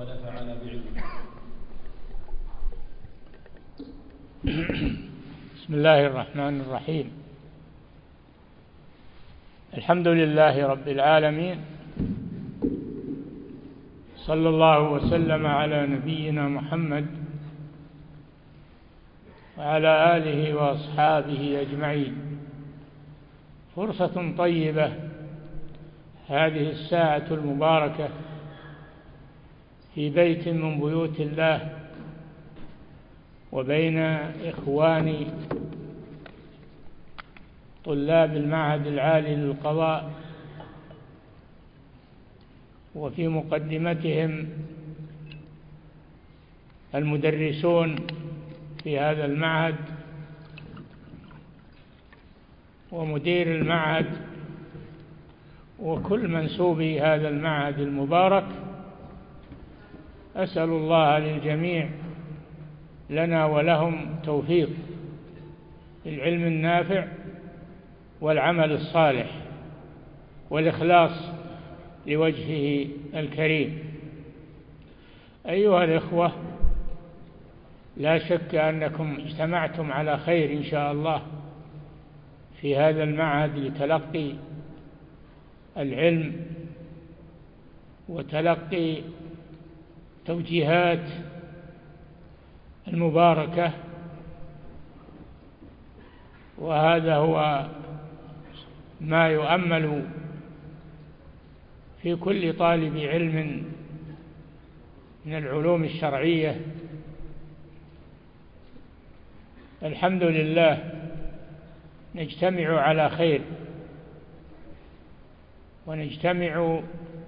ونفعنا بعلمه. بسم الله الرحمن الرحيم. الحمد لله رب العالمين، صلى الله وسلم على نبينا محمد وعلى آله وأصحابه أجمعين. فرصة طيبة هذه الساعة المباركة في بيت من بيوت الله وبين إخواني طلاب المعهد العالي للقضاء، وفي مقدمتهم المدرسون في هذا المعهد ومدير المعهد وكل منسوبي هذا المعهد المبارك. أسأل الله للجميع لنا ولهم توفيق العلم النافع والعمل الصالح والإخلاص لوجهه الكريم. أيها الإخوة، لا شك أنكم اجتمعتم على خير إن شاء الله في هذا المعهد لتلقي العلم وتلقي توجيهات المباركة، وهذا هو ما يؤمل في كل طالب علم من العلوم الشرعية. الحمد لله نجتمع على خير، ونجتمع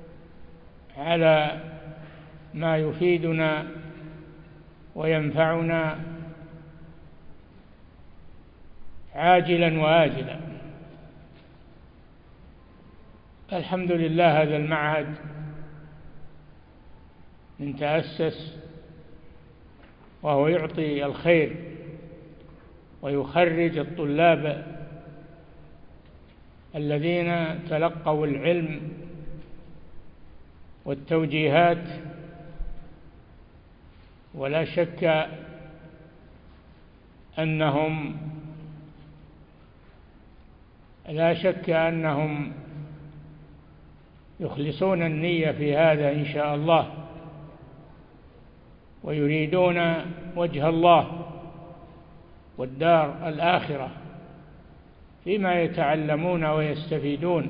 على ما يفيدنا وينفعنا عاجلا وآجلا. الحمد لله هذا المعهد من تأسس وهو يعطي الخير ويخرج الطلاب الذين تلقوا العلم والتوجيهات، ولا شك أنهم يخلصون النية في هذا إن شاء الله، ويريدون وجه الله والدار الآخرة فيما يتعلمون ويستفيدون.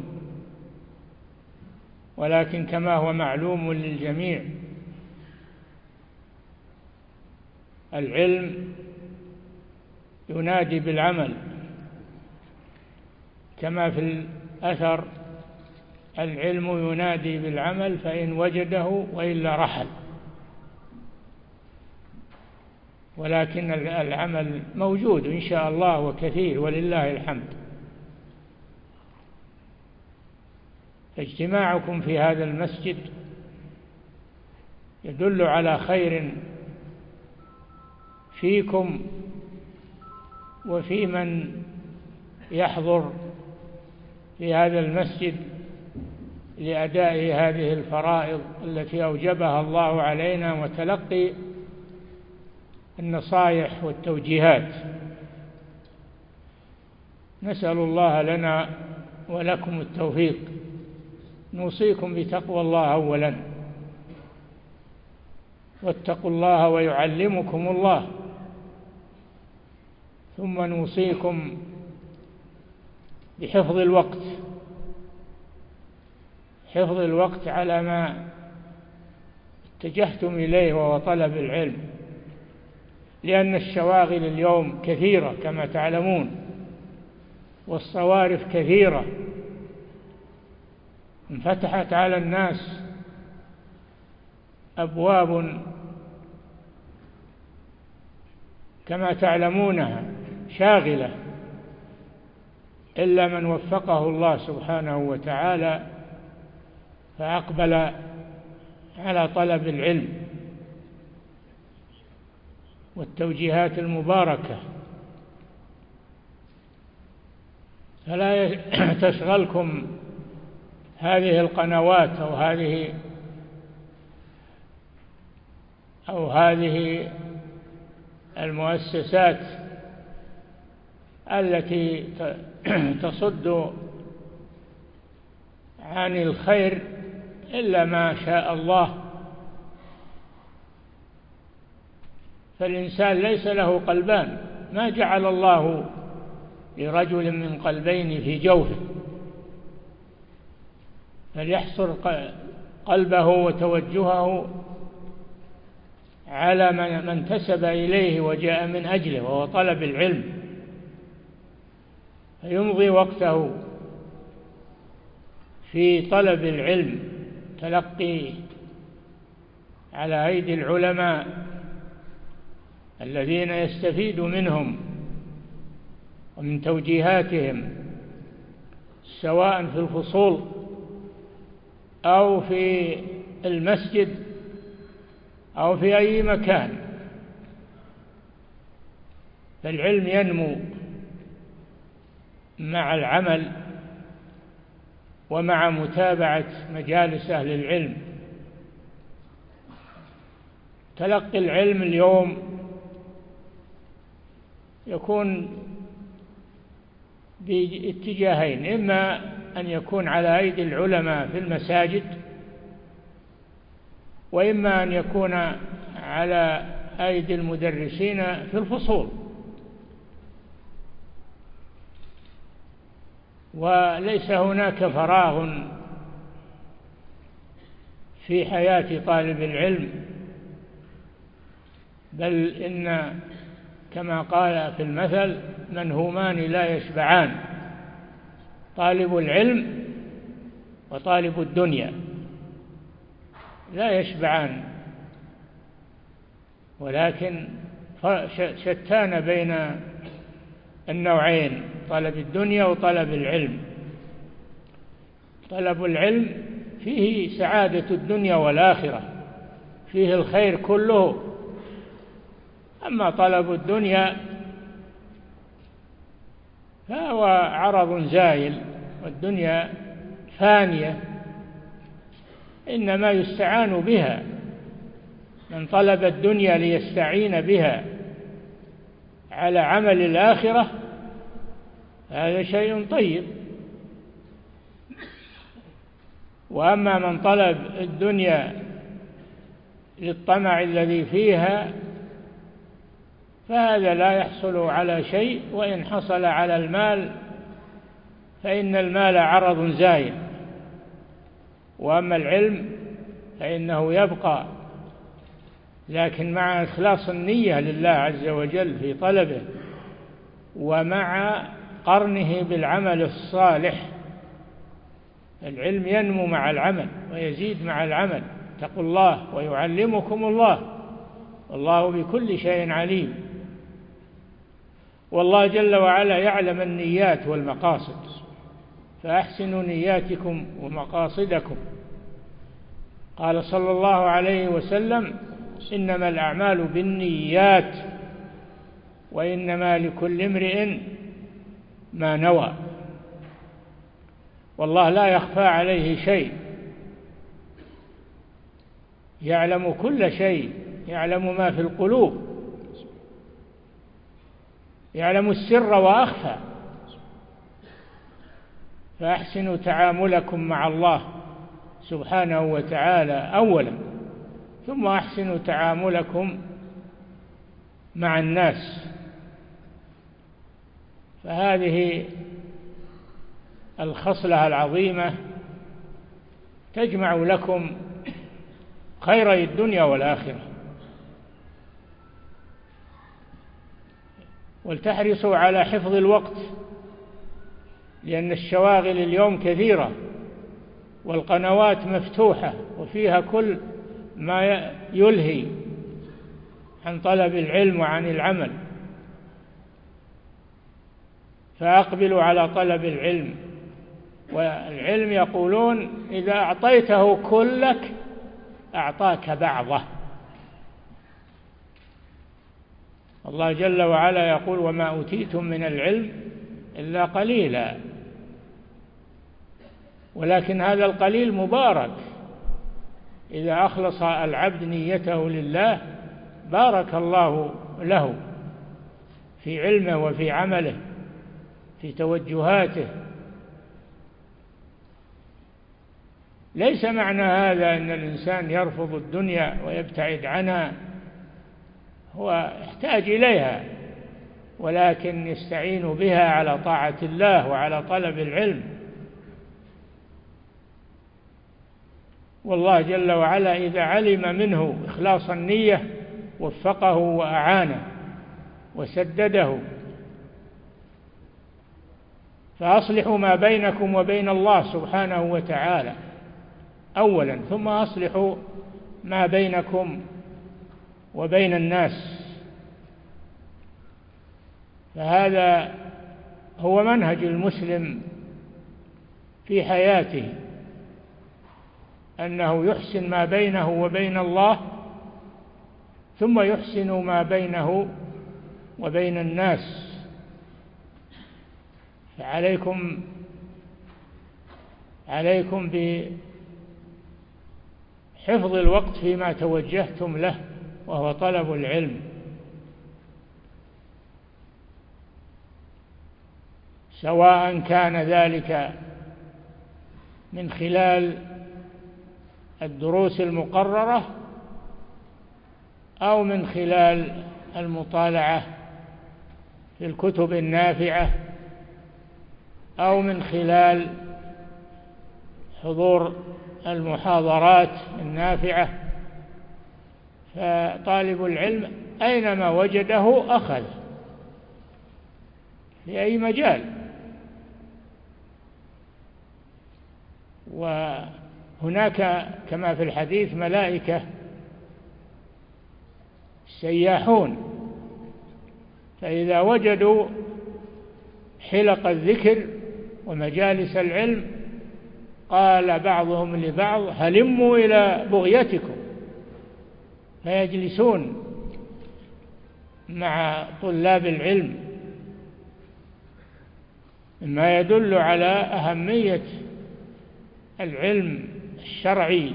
ولكن كما هو معلوم للجميع، العلم ينادي بالعمل، كما في الأثر: العلم ينادي بالعمل فإن وجده وإلا رحل. ولكن العمل موجود إن شاء الله وكثير ولله الحمد. فاجتماعكم في هذا المسجد يدل على خير فيكم وفي من يحضر في هذا المسجد لأداء هذه الفرائض التي أوجبها الله علينا وتلقي النصائح والتوجيهات. نسأل الله لنا ولكم التوفيق. نوصيكم بتقوى الله أولا، واتقوا الله ويعلمكم الله، ثم نوصيكم بحفظ الوقت، حفظ الوقت على ما اتجهتم إليه وهو طلب العلم، لأن الشواغل اليوم كثيرة كما تعلمون، والصوارف كثيرة انفتحت على الناس أبواب كما تعلمونها شاغلة، إلا من وفقه الله سبحانه وتعالى فأقبل على طلب العلم والتوجيهات المباركة. فلا تشغلكم هذه القنوات أو هذه أو هذه المؤسسات التي تصد عن الخير إلا ما شاء الله. فالإنسان ليس له قلبان، ما جعل الله لرجل من قلبين في جوفه، فليحصر قلبه وتوجهه على من انتسب إليه وجاء من أجله، وهو طلب العلم، فيمضي وقته في طلب العلم، تلقي على أيدي العلماء الذين يستفيد منهم ومن توجيهاتهم، سواء في الفصول أو في المسجد أو في أي مكان. فالعلم ينمو مع العمل ومع متابعة مجالس أهل العلم. تلقي العلم اليوم يكون باتجاهين: إما أن يكون على أيدي العلماء في المساجد، وإما أن يكون على أيدي المدرسين في الفصول. وليس هناك فراغ في حياة طالب العلم، بل إن كما قال في المثل: منهومان لا يشبعان، طالب العلم وطالب الدنيا لا يشبعان، ولكن شتان بين النوعين: طلب الدنيا وطلب العلم. طلب العلم فيه سعادة الدنيا والآخرة، فيه الخير كله. أما طلب الدنيا فهو عرض زائل، والدنيا فانية، إنما يستعان بها. من طلب الدنيا ليستعين بها على عمل الآخرة هذا شيء طيب. وأما من طلب الدنيا للطمع الذي فيها فهذا لا يحصل على شيء، وإن حصل على المال فإن المال عرض زائل. وأما العلم فإنه يبقى، لكن مع إخلاص النية لله عز وجل في طلبه، ومع قرنه بالعمل الصالح. العلم ينمو مع العمل ويزيد مع العمل. اتقوا الله ويعلمكم الله، والله بكل شيء عليم. والله جل وعلا يعلم النيات والمقاصد، فأحسنوا نياتكم ومقاصدكم. قال صلى الله عليه وسلم: إنما الأعمال بالنيات وإنما لكل امرئ ما نوى. والله لا يخفى عليه شيء، يعلم كل شيء، يعلم ما في القلوب، يعلم السر وأخفى. فأحسنوا تعاملكم مع الله سبحانه وتعالى أولا، ثم أحسنوا تعاملكم مع الناس. فهذه الخصلة العظيمة تجمع لكم خيري الدنيا والآخرة. ولتحرصوا على حفظ الوقت، لأن الشواغل اليوم كثيرة، والقنوات مفتوحة وفيها كل ما يلهي عن طلب العلم وعن العمل. فأقبلوا على طلب العلم. والعلم يقولون: إذا أعطيته كلك أعطاك بعضه. الله جل وعلا يقول: وما أوتيتم من العلم إلا قليلا. ولكن هذا القليل مبارك إذا أخلص العبد نيته لله بارك الله له في علمه وفي عمله، في توجهاته. ليس معنى هذا أن الإنسان يرفض الدنيا ويبتعد عنها، هو يحتاج إليها، ولكن يستعين بها على طاعة الله وعلى طلب العلم. والله جل وعلا إذا علم منه إخلاص النية وفقه وأعانه وسدده. فأصلحوا ما بينكم وبين الله سبحانه وتعالى أولا، ثم أصلحوا ما بينكم وبين الناس. فهذا هو منهج المسلم في حياته، أنه يحسن ما بينه وبين الله، ثم يحسن ما بينه وبين الناس. فعليكم بحفظ الوقت فيما توجهتم له، وهو طلب العلم، سواء كان ذلك من خلال الدروس المقررة أو من خلال المطالعة في الكتب النافعة أو من خلال حضور المحاضرات النافعة. فطالب العلم أينما وجده أخذ في أي مجال. وهناك كما في الحديث ملائكة سياحون، فإذا وجدوا حلق الذكر ومجالس العلم قال بعضهم لبعض هلموا إلى بغيتكم، فيجلسون مع طلاب العلم، مما يدل على أهمية العلم الشرعي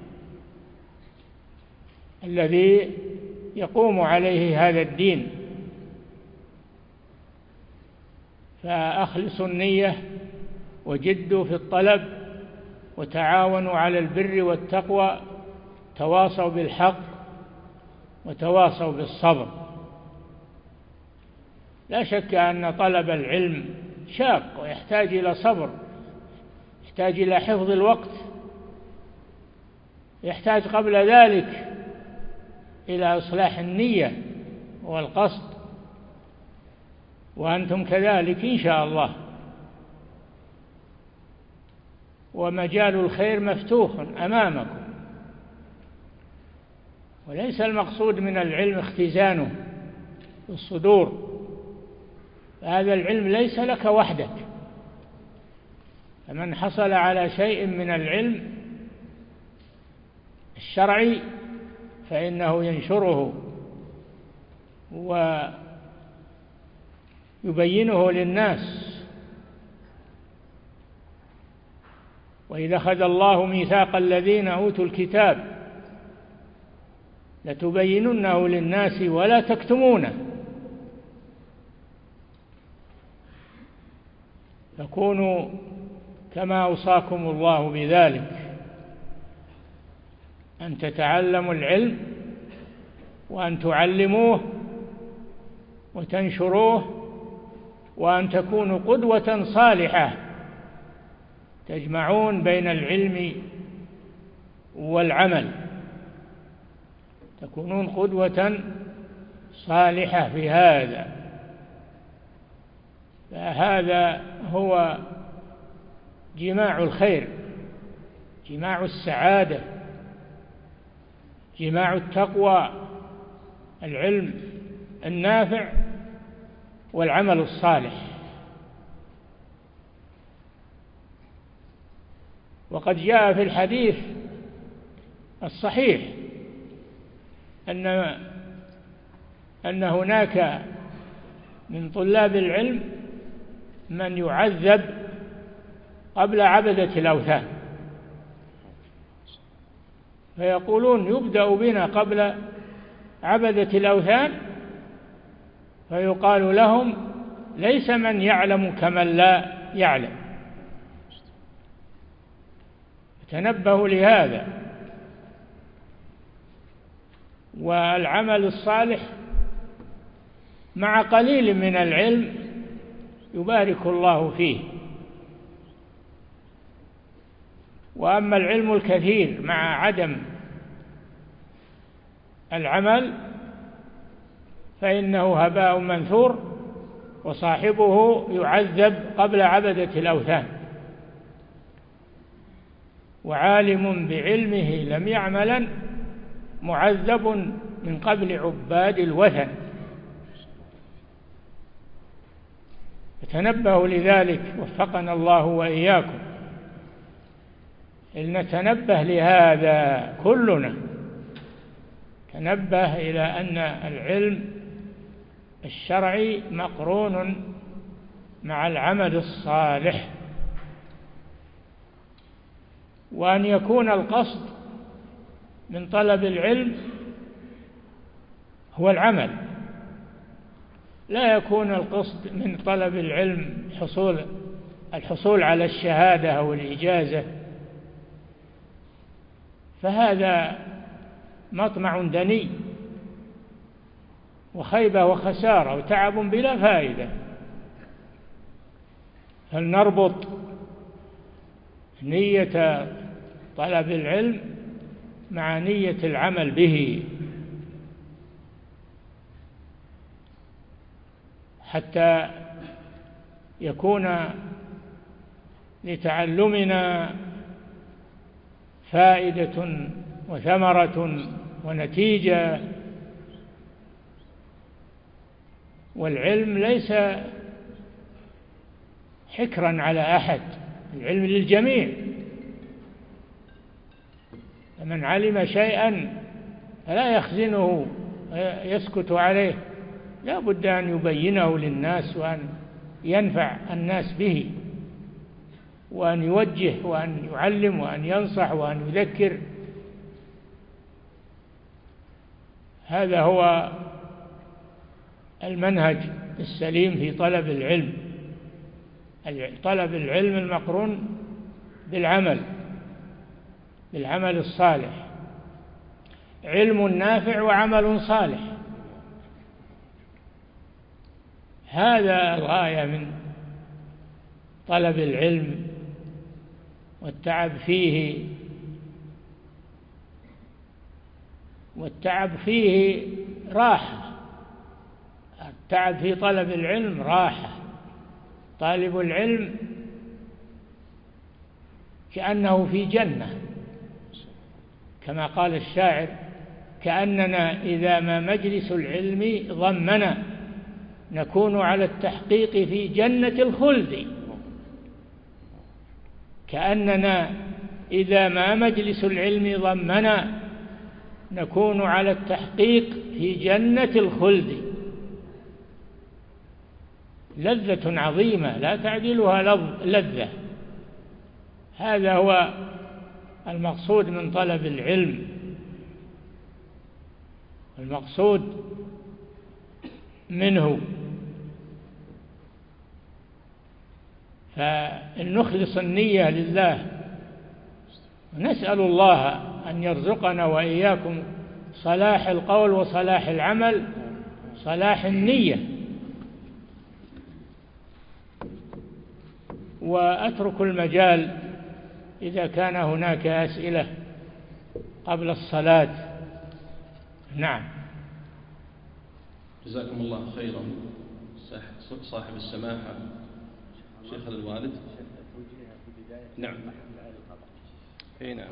الذي يقوم عليه هذا الدين. فأخلصوا النية وجدوا في الطلب، وتعاونوا على البر والتقوى، تواصوا بالحق وتواصوا بالصبر. لا شك أن طلب العلم شاق ويحتاج إلى صبر، يحتاج إلى حفظ الوقت، يحتاج قبل ذلك إلى إصلاح النية والقصد، وأنتم كذلك إن شاء الله. ومجال الخير مفتوح أمامكم، وليس المقصود من العلم اختزانه في الصدور. هذا العلم ليس لك وحدك، فمن حصل على شيء من العلم الشرعي فإنه ينشره ويبينه للناس. وإذا أخذ الله ميثاق الذين أوتوا الكتاب لتبيننه للناس ولا تكتمونه، فكونوا كما أوصاكم الله بذلك، أن تتعلموا العلم وأن تعلموه وتنشروه، وأن تكونوا قدوة صالحة تجمعون بين العلم والعمل، تكونون قدوة صالحة في هذا. فهذا هو جماع الخير، جماع السعادة، جماع التقوى، العلم النافع والعمل الصالح. وقد جاء في الحديث الصحيح أن هناك من طلاب العلم من يعذب قبل عبدة الأوثان، فيقولون يبدأ بنا قبل عبدة الأوثان فيقال لهم ليس من يعلم كمن لا يعلم. تنبهوا لهذا. والعمل الصالح مع قليل من العلم يبارك الله فيه، وأما العلم الكثير مع عدم العمل فإنه هباء منثور، وصاحبه يعذب قبل عبدة الأوثان. وعالم بعلمه لم يعملا معذب من قبل عباد الوثن. فتنبهوا لذلك وفقنا الله وإياكم، إن نتنبه لهذا كلنا، تنبه إلى أن العلم الشرعي مقرون مع العمل الصالح، وأن يكون القصد من طلب العلم هو العمل، لا يكون القصد من طلب العلم الحصول على الشهادة أو الإجازة، فهذا مطمع دني وخيبة وخسارة وتعب بلا فائدة. فلنربط نية طلب العلم مع نية العمل به، حتى يكون لتعلمنا فائدة وثمرة ونتيجة. والعلم ليس حكرا على أحد، العلم للجميع، فمن علم شيئا فلا يخزنه يسكت عليه، لا بد أن يبينه للناس، وأن ينفع الناس به، وأن يوجه وأن يعلم وأن ينصح وأن يذكر. هذا هو المنهج السليم في طلب العلم، طلب العلم المقرون بالعمل الصالح، علم نافع وعمل صالح، هذا الغاية من طلب العلم والتعب فيه راحة. التعب في طلب العلم راحة. طالب العلم كأنه في جنة، كما قال الشاعر: كأننا إذا ما مجلس العلم ضمنا نكون على التحقيق في جنة الخلد. كأننا إذا ما مجلس العلم ضمنا نكون على التحقيق في جنة الخلد. لذة عظيمة لا تعدلها لذة. هذا هو المقصود من طلب العلم، المقصود منه. فإن نخلص النية لله، نسأل الله أن يرزقنا وإياكم صلاح القول وصلاح العمل، صلاح النية. وأترك المجال إذا كان هناك أسئلة قبل الصلاة. نعم. جزاكم الله خيرا صاحب السماحة شيخ الوالد. نعم. اي نعم.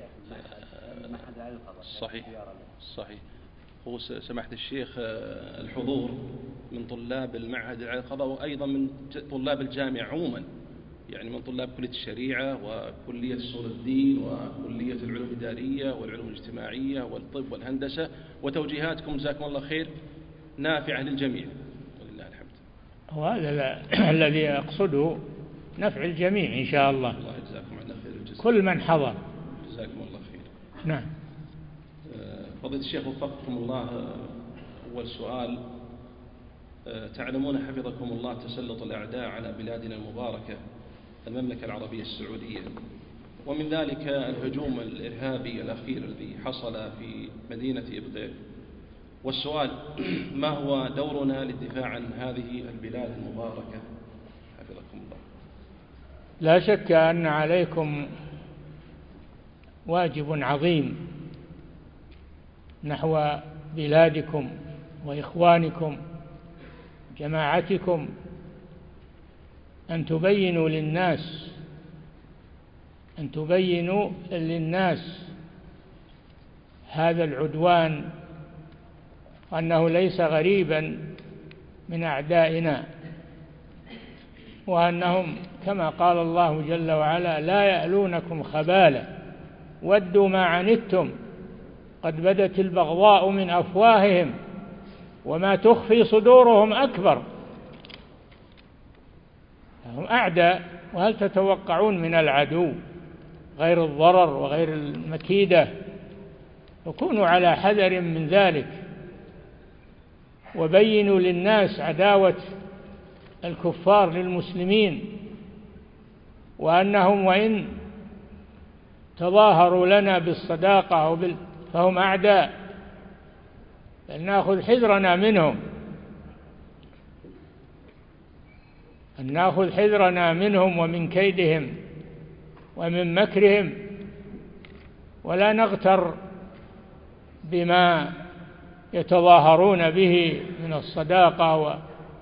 صحيح. هو سماحة الشيخ الحضور من طلاب المعهد العالي للقضاء، وأيضا من طلاب الجامعة عموما، يعني من طلاب كلية الشريعة وكلية أصول الدين وكلية العلوم الإدارية والعلوم الاجتماعية والطب والهندسة، وتوجيهاتكم جزاكم الله خير نافعة للجميع ولله الحمد. وهذا الذي أقصده نفع الجميع إن شاء الله. الله يجزاكم عنا خير الجزاء. كل من حضر جزاكم الله خير. نعم. فضيلة الشيخ وفقكم الله، أول سؤال: تعلمون حفظكم الله تسلط الأعداء على بلادنا المباركة المملكة العربية السعودية، ومن ذلك الهجوم الإرهابي الأخير الذي حصل في مدينة إبطيل، والسؤال: ما هو دورنا للدفاع عن هذه البلاد المباركة حفظكم الله؟ لا شك أن عليكم واجب عظيم نحو بلادكم وإخوانكم جماعتكم، أن تبينوا للناس هذا العدوان، وأنه ليس غريبا من أعدائنا، وأنهم كما قال الله جل وعلا: لا يألونكم خبالا ودوا ما عنتم قد بدت البغضاء من أفواههم وما تخفي صدورهم أكبر. هم أعداء، وهل تتوقعون من العدو غير الضرر وغير المكيدة؟ فكونوا على حذر من ذلك، وبينوا للناس عداوة الكفار للمسلمين، وأنهم وإن تظاهروا لنا بالصداقة فهم أعداء، فلنأخذ حذرنا منهم ومن كيدهم ومن مكرهم، ولا نغتر بما يتظاهرون به من الصداقة.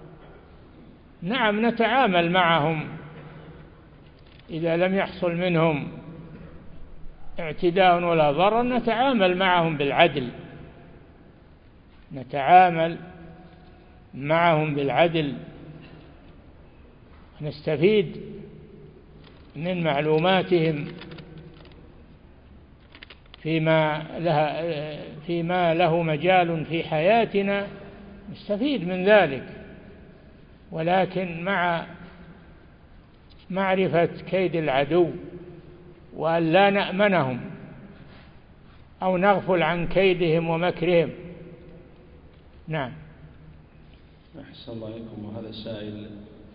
نعم، نتعامل معهم إذا لم يحصل منهم اعتداء ولا ضرر، نتعامل معهم بالعدل، نستفيد من معلوماتهم فيما له مجال في حياتنا، نستفيد من ذلك، ولكن مع معرفة كيد العدو، وأن لا نأمنهم أو نغفل عن كيدهم ومكرهم. نعم. أحسن الله إليكم. وهذا السائل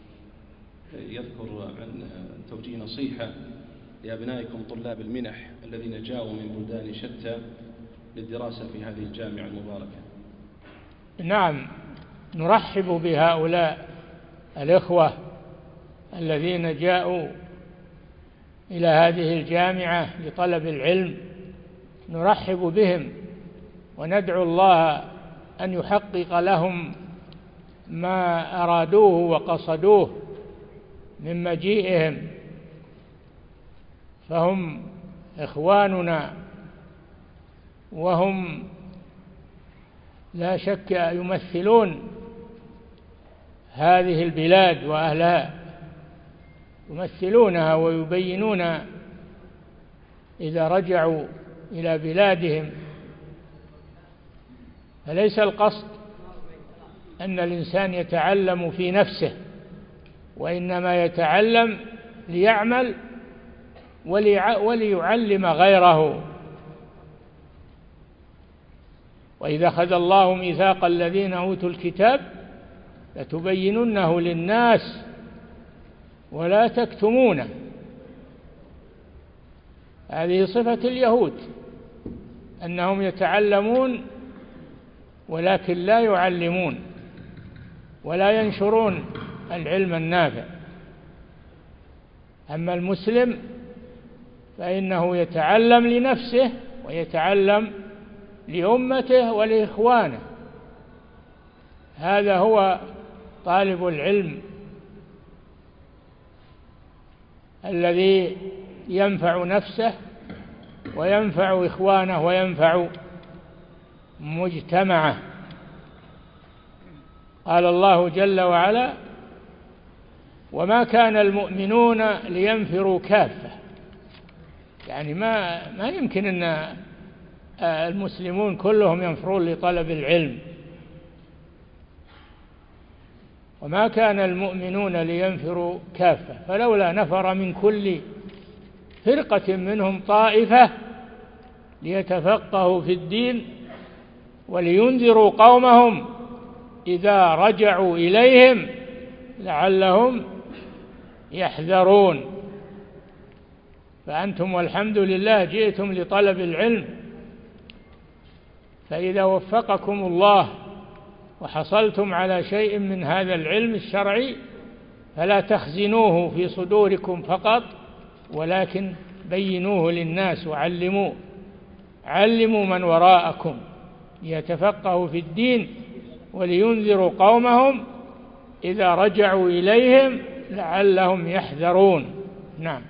يذكر عن توجيه نصيحة لأبنائكم طلاب المنح الذين جاءوا من بلدان شتى للدراسة في هذه الجامعة المباركة. نعم، نرحب بهؤلاء الإخوة الذين جاءوا إلى هذه الجامعة لطلب العلم، نرحب بهم وندعو الله أن يحقق لهم ما أرادوه وقصدوه من مجيئهم، فهم إخواننا، وهم لا شك يمثلون هذه البلاد وأهلها، يمثلونها ويبينون إذا رجعوا إلى بلادهم. فليس القصد أن الإنسان يتعلم في نفسه، وإنما يتعلم ليعمل وليعلم غيره. وإذا أخذ الله ميثاق الذين أوتوا الكتاب لتبيننه للناس ولا تكتمونه. هذه صفة اليهود، أنهم يتعلمون ولكن لا يعلمون ولا ينشرون العلم النافع. أما المسلم فإنه يتعلم لنفسه ويتعلم لأمته ولإخوانه. هذا هو طالب العلم الذي ينفع نفسه وينفع إخوانه وينفع مجتمعه. قال الله جل وعلا: وما كان المؤمنون لينفروا كافة. يعني ما يمكن أن المسلمون كلهم ينفرون لطلب العلم. وما كان المؤمنون لينفروا كافة فلولا نفر من كل فرقة منهم طائفة ليتفقهوا في الدين ولينذروا قومهم إذا رجعوا إليهم لعلهم يحذرون. فأنتم والحمد لله جئتم لطلب العلم، فإذا وفقكم الله وحصلتم على شيء من هذا العلم الشرعي فلا تخزنوه في صدوركم فقط، ولكن بينوه للناس علموا من وراءكم يتفقهوا في الدين، ولينذروا قومهم إذا رجعوا إليهم لعلهم يحذرون. نعم.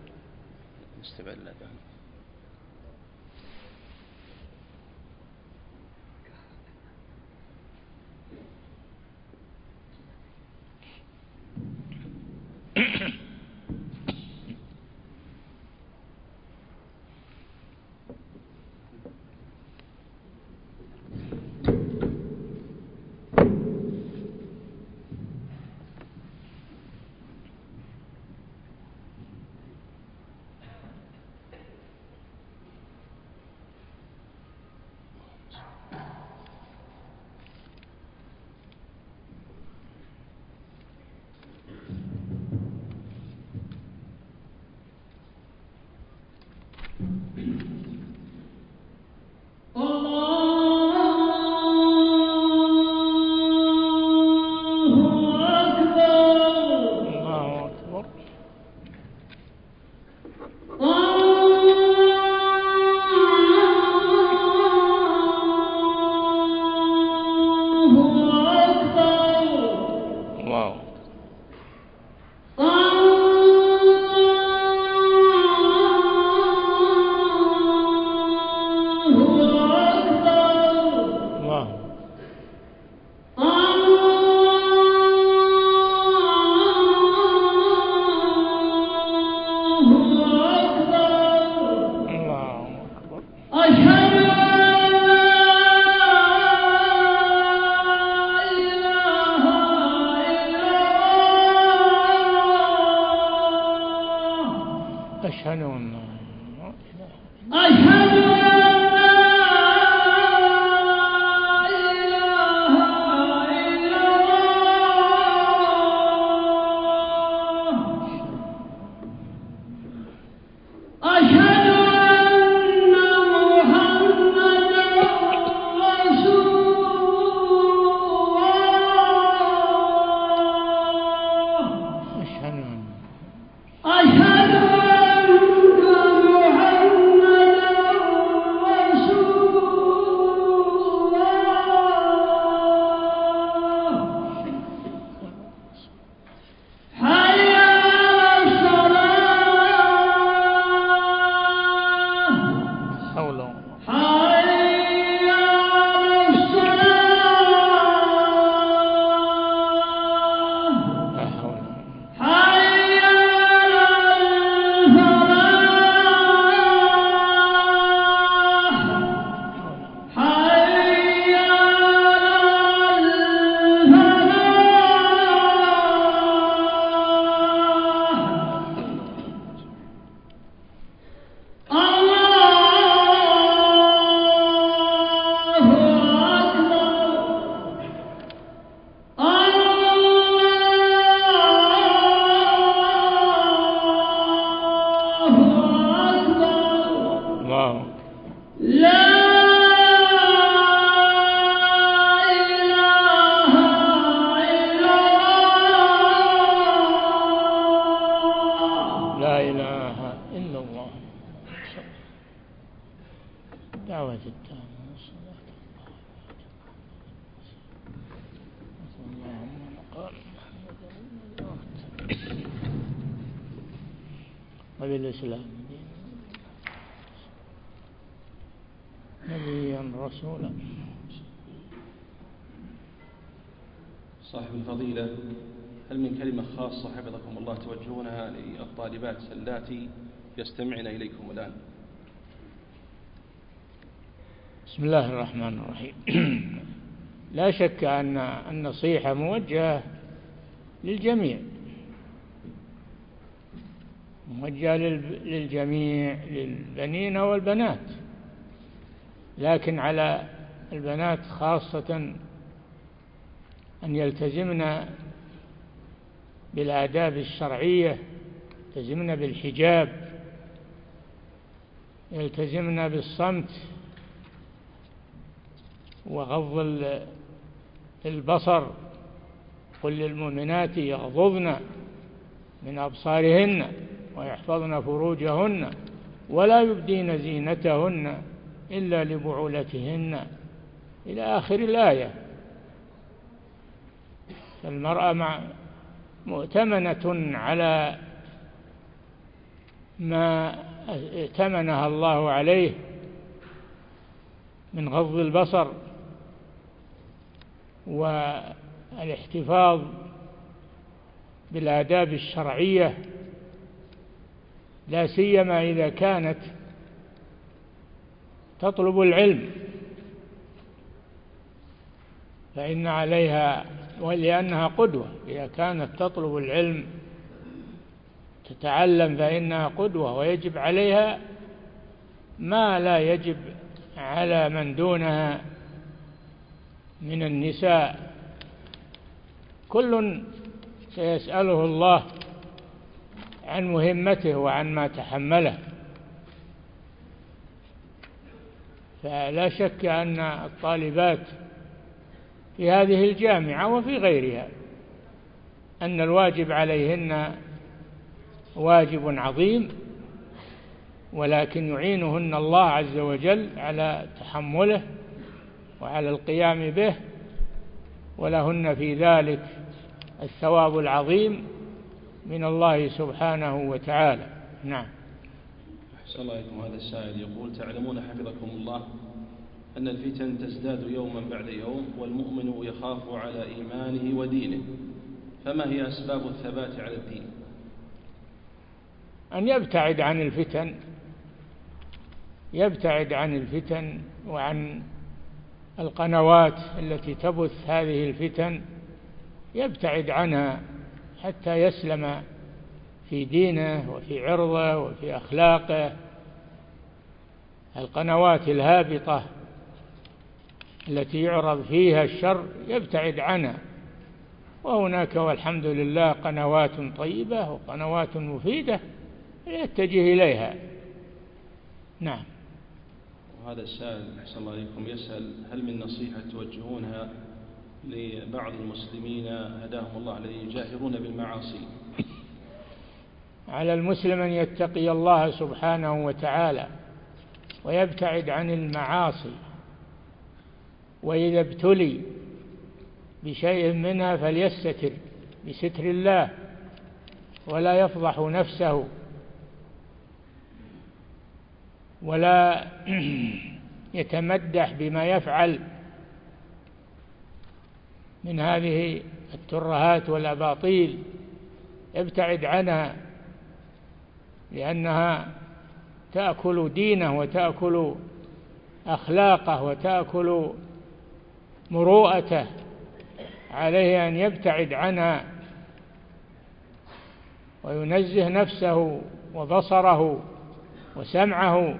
وبالإسلام نبيا رسولا. صاحب الفضيلة، هل من كلمة خاصة حفظكم الله توجهونها للطالبات اللاتي يستمعن إليكم الآن؟ بسم الله الرحمن الرحيم. لا شك أن النصيحة موجهة للجميع، موجهة للجميع، للبنين والبنات، لكن على البنات خاصة أن يلتزمن بالآداب الشرعية، يلتزمن بالحجاب، يلتزمن بالصمت وغض البصر. قل للمؤمنات يغضضن من أبصارهن ويحفظن فروجهن ولا يبدين زينتهن إلا لبعولتهن إلى آخر الآية. فالمرأة مؤتمنة على ما ائتمنها الله عليه من غض البصر والاحتفاظ بالآداب الشرعية، لا سيما إذا كانت تطلب العلم، فإن عليها، ولأنها قدوة، إذا كانت تطلب العلم تتعلم فإنها قدوة، ويجب عليها ما لا يجب على من دونها من النساء. كل سيسأله الله عن مهمته وعن ما تحمله. فلا شك أن الطالبات في هذه الجامعة وفي غيرها أن الواجب عليهن واجب عظيم، ولكن يعينهن الله عز وجل على تحمله وعلى القيام به، ولهن في ذلك الثواب العظيم من الله سبحانه وتعالى. نعم. أحسن الله إليكم. هذا السائل يقول: تعلمون حفظكم الله أن الفتن تزداد يوما بعد يوم، والمؤمن يخاف على إيمانه ودينه، فما هي أسباب الثبات على الدين؟ أن يبتعد عن الفتن، يبتعد عن الفتن وعن القنوات التي تبث هذه الفتن، يبتعد عنها حتى يسلم في دينه وفي عرضه وفي أخلاقه. القنوات الهابطة التي يعرض فيها الشر يبتعد عنها، وهناك والحمد لله قنوات طيبة وقنوات مفيدة يتجه إليها. نعم. وهذا السائل أحسن الله إليكم يسأل: هل من نصيحة توجهونها لبعض المسلمين هداهم الله الذين يجاهرون بالمعاصي؟ على المسلم أن يتقي الله سبحانه وتعالى ويبتعد عن المعاصي، وإذا ابتلي بشيء منها فليستتر بستر الله ولا يفضح نفسه ولا يتمدح بما يفعل من هذه الترهات والأباطيل، ابتعد عنها، لأنها تأكل دينه وتأكل أخلاقه وتأكل مروءته. عليه أن يبتعد عنها وينزه نفسه وبصره وسمعه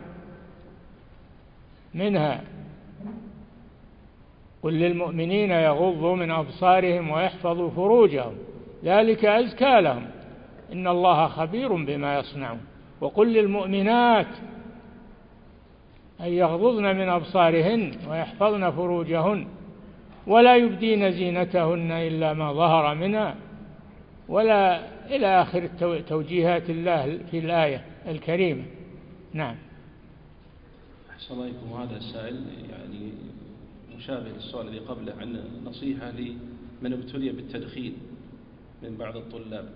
منها. قل للمؤمنين يغضوا من أبصارهم ويحفظوا فروجهم ذلك أزكى لهم إن الله خبير بما يصنعون. وقل للمؤمنات أن يغضضن من أبصارهن ويحفظن فروجهن ولا يبدين زينتهن إلا ما ظهر منها، ولا إلى آخر توجيهات الله في الآية الكريمة. نعم. أحسن الله إليكم. هذا السائل يعني مشابه للسؤال الذي قبله عن نصيحة لمن ابتلي بالتدخين من بعض الطلاب.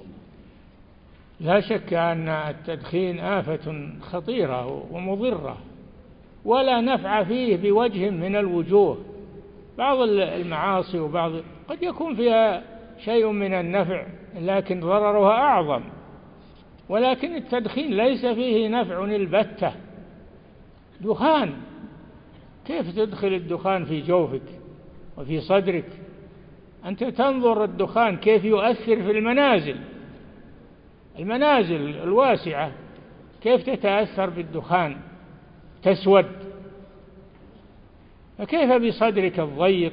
لا شك أن التدخين آفة خطيرة ومضرة ولا نفع فيه بوجه من الوجوه. بعض المعاصي وبعض قد يكون فيها شيء من النفع لكن ضررها أعظم، ولكن التدخين ليس فيه نفع البتة. دخان، كيف تدخل الدخان في جوفك وفي صدرك؟ أنت تنظر الدخان كيف يؤثر في المنازل الواسعة، كيف تتأثر بالدخان، تسود. فكيف بصدرك الضيق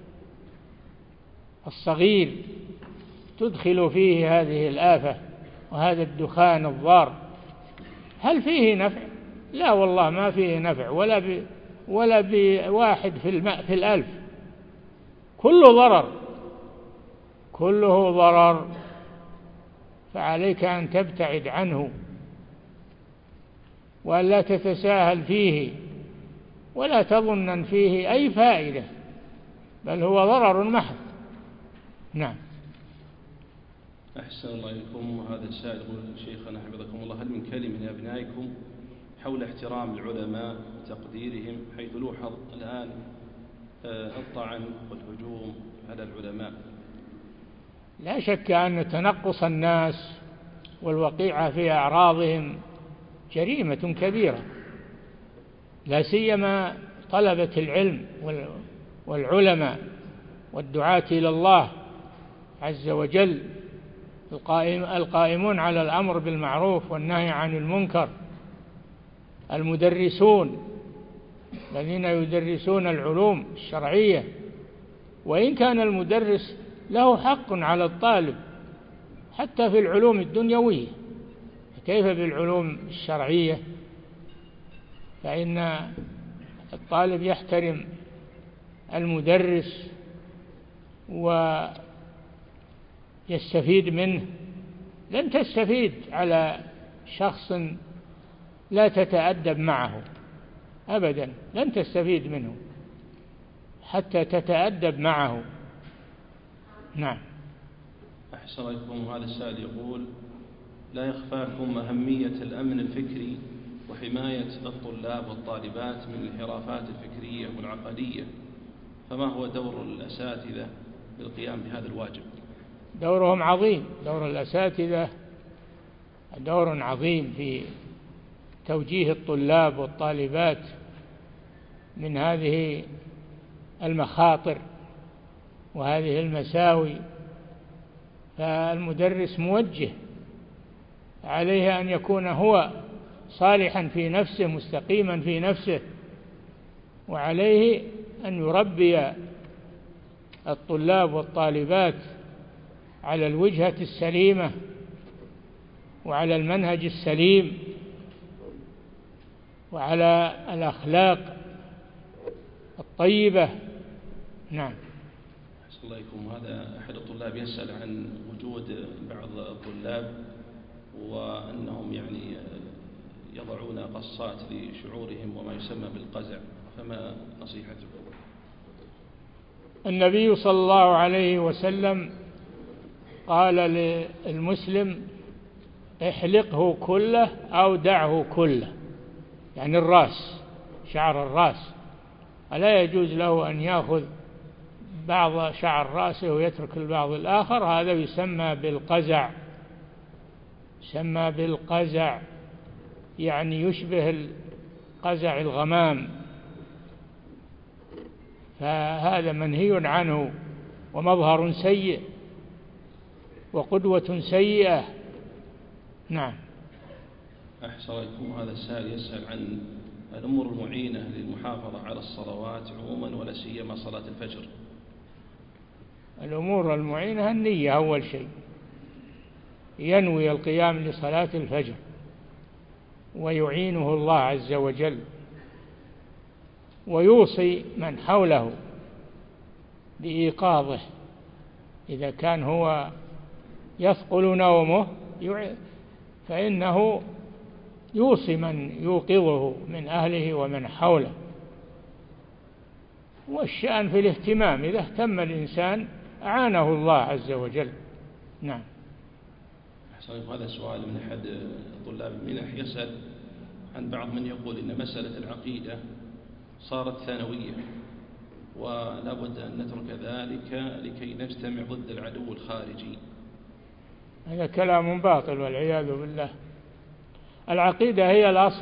الصغير تدخل فيه هذه الآفة وهذا الدخان الضار؟ هل فيه نفع؟ لا والله ما فيه نفع، ولا بواحد في الألف، كله ضرر، كله ضرر. فعليك أن تبتعد عنه وأن لا تتساهل فيه ولا تظن فيه أي فائدة، بل هو ضرر محض. نعم. أحسن الله إليكم. هذا السائل يقول: شيخنا حفظكم الله، هل من كلمة لأبنائكم حول احترام العلماء وتقديرهم، حيث لوحظ الآن الطعن والهجوم على العلماء؟ لا شك أن تنقص الناس والوقيعة في أعراضهم جريمة كبيرة، لا سيما طلبة العلم والعلماء والدعاة إلى الله عز وجل، القائمون على الأمر بالمعروف والنهي عن المنكر، المدرسون الذين يدرسون العلوم الشرعية. وإن كان المدرس له حق على الطالب حتى في العلوم الدنيوية، كيف بالعلوم الشرعية؟ فإن الطالب يحترم المدرس ويستفيد منه. لن تستفيد على شخص لا تتأدب معه أبدا، لن تستفيد منه حتى تتأدب معه. نعم. أحسن الله. هذا السائل يقول: لا يخفاكم أهمية الأمن الفكري وحماية الطلاب والطالبات من الانحرافات الفكرية والعقدية، فما هو دور الأساتذة للقيام بهذا الواجب؟ دورهم عظيم، دور الأساتذة دور عظيم في توجيه الطلاب والطالبات من هذه المخاطر وهذه المساوي. فالمدرس موجه، عليه أن يكون هو صالحا في نفسه مستقيما في نفسه، وعليه أن يربي الطلاب والطالبات على الوجهة السليمة وعلى المنهج السليم وعلى الأخلاق الطيبة. نعم. أحسن الله إليكم. هذا أحد الطلاب يسأل عن وجود بعض الطلاب وأنهم يضعون قصات لشعورهم وما يسمى بالقزع، فما نصيحتكم؟ النبي صلى الله عليه وسلم قال للمسلم: احلقه كله أو دعه كله، يعني الرأس، شعر الرأس، ألا يجوز له أن يأخذ بعض شعر رأسه ويترك البعض الآخر. هذا يسمى بالقزع، يسمى بالقزع، يعني يشبه القزع الغمام، فهذا منهي عنه ومظهر سيء وقدوة سيئة. نعم. أحسن الله. هذا السائل يسأل عن الأمور المعينة للمحافظة على الصلوات عموما ولا سيما صلاة الفجر. الأمور المعينة النية أول شيء، ينوي القيام لصلاة الفجر ويعينه الله عز وجل، ويوصي من حوله بإيقاظه إذا كان هو يثقل نومه، فإنه يوصي من يوقظه من أهله ومن حوله. والشأن في الاهتمام، إذا اهتم الإنسان أعانه الله عز وجل. نعم. هذا سؤال من أحد طلاب المنح يسأل عن بعض من يقول إن مسألة العقيدة صارت ثانوية ولا بد أن نترك ذلك لكي نجتمع ضد العدو الخارجي. هذا كلام باطل والعياذ بالله. العقيدة هي الأصل،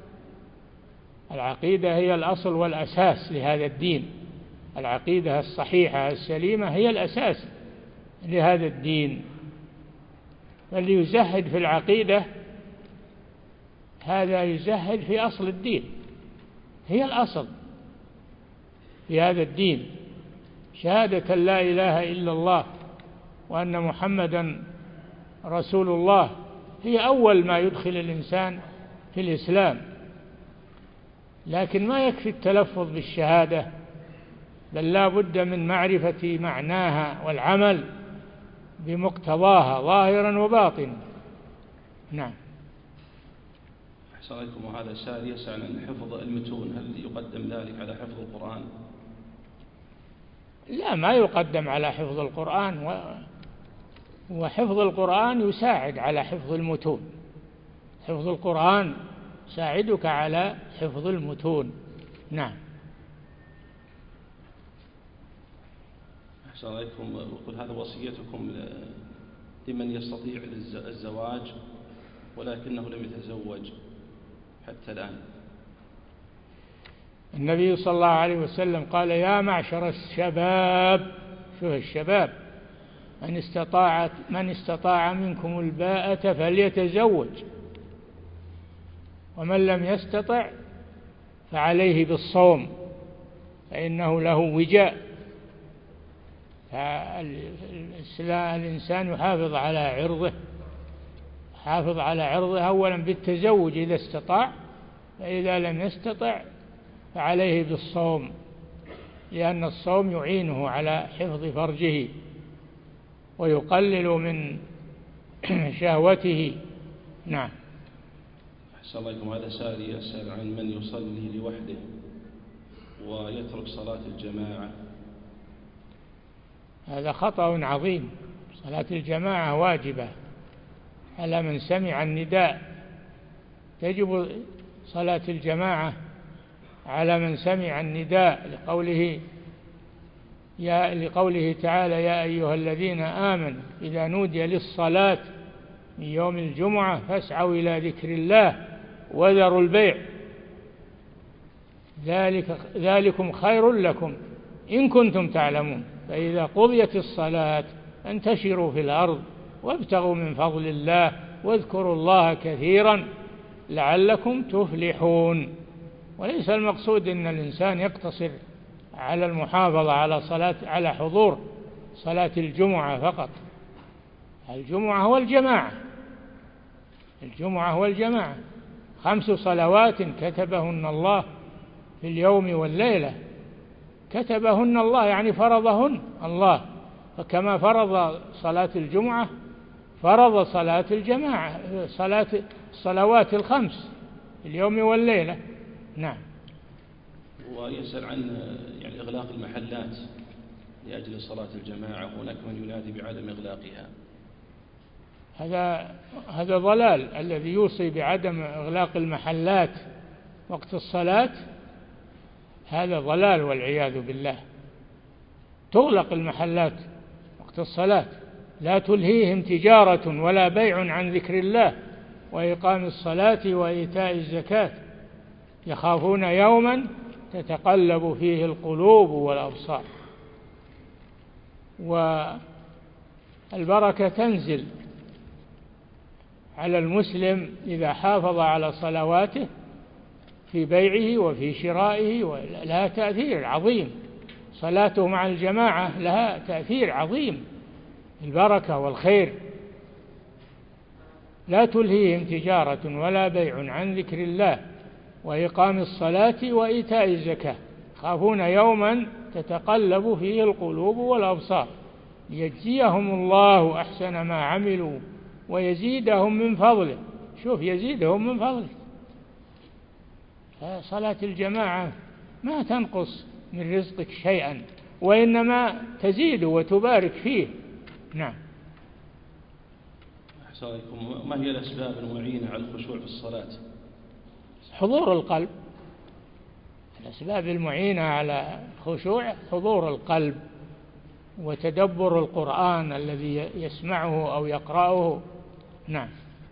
العقيدة هي الأصل والأساس لهذا الدين. العقيدة الصحيحة السليمة هي الأساس لهذا الدين. فاللي يزهد في العقيدة هذا يزهد في أصل الدين، هي الأصل. في هذا الدين، شهادة لا إله إلا الله وأن محمدا رسول الله هي أول ما يدخل الإنسان في الإسلام. لكن ما يكفي التلفظ بالشهادة، بل لا بد من معرفة معناها والعمل بمقتضاها ظاهرا وباطنا. نعم. أحسن عليكم. وهذا سائل يسأل عن حفظ المتون، هل يقدم ذلك على حفظ القرآن؟ لا، ما يقدم على حفظ القرآن، وحفظ القرآن يساعد على حفظ المتون. حفظ القرآن يساعدك على حفظ المتون. نعم. أحسن عليكم. وقل هذا وصيتكم لمن يستطيع الزواج ولكنه لم يتزوج حتى الآن. النبي صلى الله عليه وسلم قال: يا معشر الشباب، شو الشباب، من استطاع منكم الباءة فليتزوج، ومن لم يستطع فعليه بالصوم فإنه له وجاء. الإنسان يحافظ على عرضه، حافظ على عرضه أولا بالتزوج إذا استطاع، فإذا لم يستطع فعليه بالصوم، لأن الصوم يعينه على حفظ فرجه ويقلل من شهوته. نعم. أحسن الله إليكم. هذا سائل يسأل عن من يصلي لوحده ويترك صلاة الجماعة. هذا خطأ عظيم. صلاة الجماعة واجبة على من سمع النداء، تجب صلاة الجماعة على من سمع النداء، لقوله تعالى: يا أيها الذين آمنوا إذا نودي للصلاة من يوم الجمعة فاسعوا إلى ذكر الله وذروا البيع ذلكم خير لكم إن كنتم تعلمون، فإذا قضيت الصلاة فانتشروا في الأرض وابتغوا من فضل الله واذكروا الله كثيرا لعلكم تفلحون. وليس المقصود أن الإنسان يقتصر على المحافظة على حضور صلاة الجمعة فقط. الجمعة هو الجماعة 5 صلوات كتبهن الله في اليوم والليلة. كتبهن الله يعني فرضهن الله، فكما فرض صلاة الجمعة فرض صلاة الجماعة، الصلوات 5 في اليوم والليلة. نعم. ويسأل عن إغلاق المحلات لأجل صلاة الجماعة، هناك من ينادي بعدم إغلاقها. هذا ضلال. الذي يوصي بعدم إغلاق المحلات وقت الصلاة هذا ضلال والعياذ بالله. تغلق المحلات وقت الصلاة، لا تلهيهم تجارة ولا بيع عن ذكر الله وإقام الصلاة وإيتاء الزكاة يخافون يوما تتقلب فيه القلوب والأبصار. والبركة تنزل على المسلم إذا حافظ على صلواته في بيعه وفي شرائه، ولها تأثير عظيم. صلاته مع الجماعة لها تأثير عظيم، البركة والخير. لا تلهيهم تجارة ولا بيع عن ذكر الله وإقام الصلاة وإيتاء الزكاة يخافون يوما تتقلب فيه القلوب والأبصار ليجزيهم الله أحسن ما عملوا ويزيدهم من فضله. شوف، يزيدهم من فضله. صلاة الجماعة ما تنقص من رزقك شيئا، وإنما تزيد وتبارك فيه. نعم. أحسن عليكم. ما هي الأسباب المعينة على الخشوع في الصلاة؟ حضور القلب. الأسباب المعينة على الخشوع حضور القلب وتدبر القرآن الذي يسمعه أو يقرأه. نعم.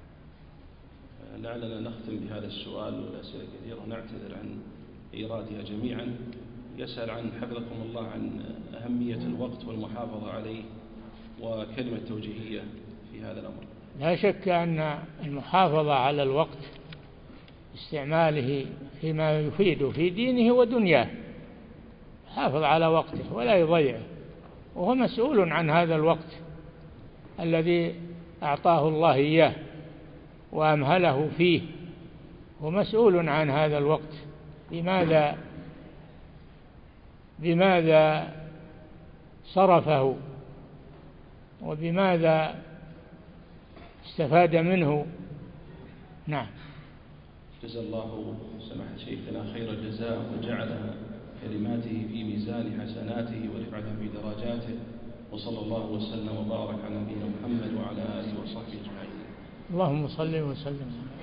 لعلنا نختم بهذا السؤال، والأسئلة كثيرة نعتذر عن إيرادها جميعا. يسأل عن حفظكم الله عن أهمية الوقت والمحافظة عليه وكلمة توجيهية في هذا الأمر. لا شك أن المحافظة على الوقت، استعماله فيما يفيد في دينه ودنياه، يحافظ على وقته ولا يضيعه، وهو مسؤول عن هذا الوقت الذي أعطاه الله إياه وأمهله فيه، ومسؤول عن هذا الوقت بماذا صرفه وبماذا استفاد منه. نعم. جزا الله سماحة شيخنا خير الجزاء، وجعل كلماته في ميزان حسناته ورفعها في درجاته، وصلى الله وسلم وبارك على نبينا محمد وعلى آله وصحبه أجمعين. اللهم صل وسلم.